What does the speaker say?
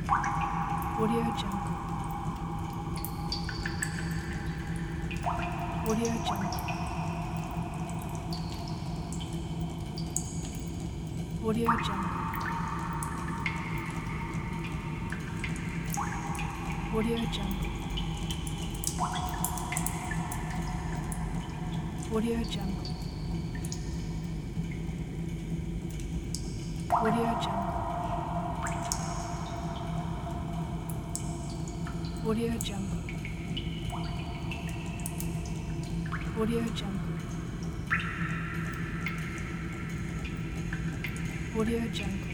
Audio Jungle. Audio Jungle. Audio Jungle. Audio Jungle. Audio Jungle. Audio Jungle. Audio Jungle. Audio Jungle. Audio Jungle.